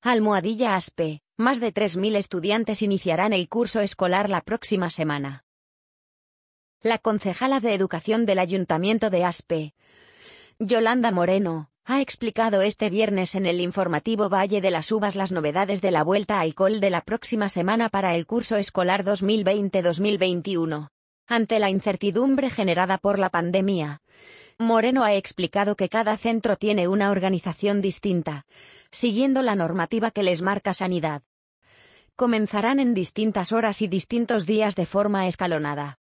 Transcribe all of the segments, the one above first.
Almohadilla Aspe, más de 3.000 estudiantes iniciarán el curso escolar la próxima semana. La concejala de Educación del Ayuntamiento de Aspe, Yolanda Moreno, ha explicado este viernes en el informativo Valle de las Uvas las novedades de la vuelta al cole de la próxima semana para el curso escolar 2020-2021. Ante la incertidumbre generada por la pandemia, Moreno ha explicado que cada centro tiene una organización distinta, siguiendo la normativa que les marca Sanidad. Comenzarán en distintas horas y distintos días de forma escalonada.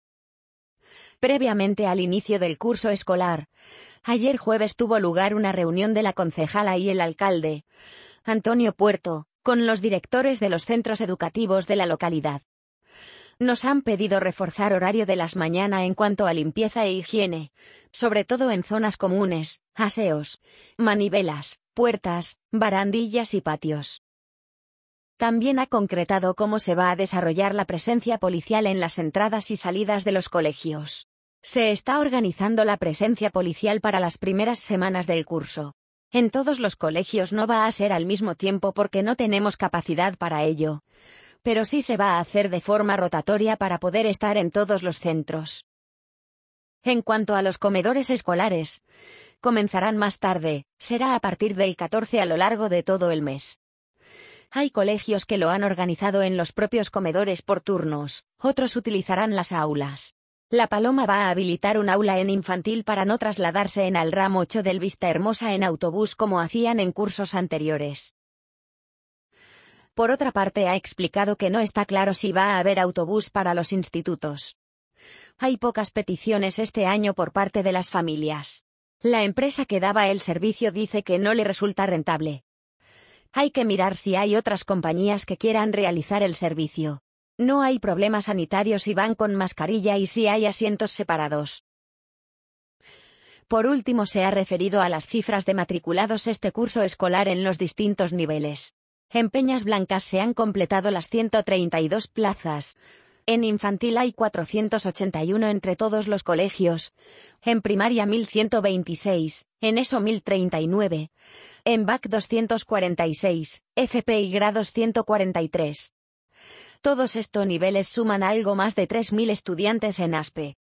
Previamente al inicio del curso escolar, ayer jueves tuvo lugar una reunión de la concejala y el alcalde, Antonio Puerto, con los directores de los centros educativos de la localidad. Nos han pedido reforzar horario de las mañanas en cuanto a limpieza e higiene, sobre todo en zonas comunes, aseos, manivelas, puertas, barandillas y patios. También ha concretado cómo se va a desarrollar la presencia policial en las entradas y salidas de los colegios. Se está organizando la presencia policial para las primeras semanas del curso. En todos los colegios no va a ser al mismo tiempo porque no tenemos capacidad para ello, pero sí se va a hacer de forma rotatoria para poder estar en todos los centros. En cuanto a los comedores escolares, comenzarán más tarde, será a partir del 14 a lo largo de todo el mes. Hay colegios que lo han organizado en los propios comedores por turnos, otros utilizarán las aulas. La Paloma va a habilitar un aula en infantil para no trasladarse en al ramo 8 del Vistahermosa en autobús como hacían en cursos anteriores. Por otra parte, ha explicado que no está claro si va a haber autobús para los institutos. Hay pocas peticiones este año por parte de las familias. La empresa que daba el servicio dice que no le resulta rentable. Hay que mirar si hay otras compañías que quieran realizar el servicio. No hay problemas sanitarios si van con mascarilla y si hay asientos separados. Por último, se ha referido a las cifras de matriculados este curso escolar en los distintos niveles. En Peñas Blancas se han completado las 132 plazas. En infantil hay 481 entre todos los colegios. En primaria 1126, en ESO 1039. En BAC 246, FP y grados 143. Todos estos niveles suman algo más de 3.000 estudiantes en Aspe.